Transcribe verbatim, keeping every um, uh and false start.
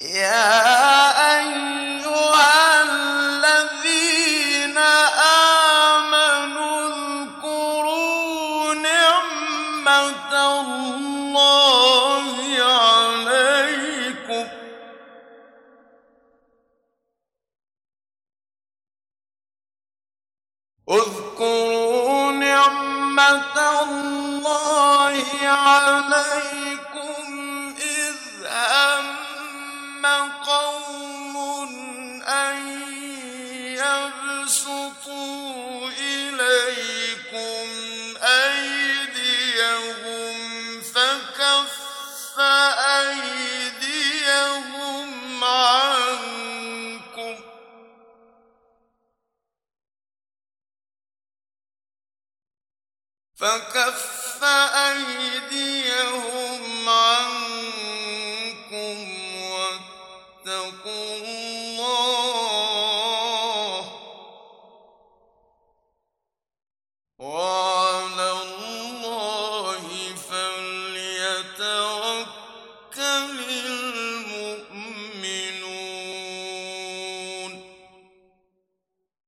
يا أيها الذين آمنوا اذكروا نعمة الله عليكم اذكروا نعمة الله عليكم إذ هم قوم أن يبسطوا إليكم أيديهم فكف أيديهم عنكم فكف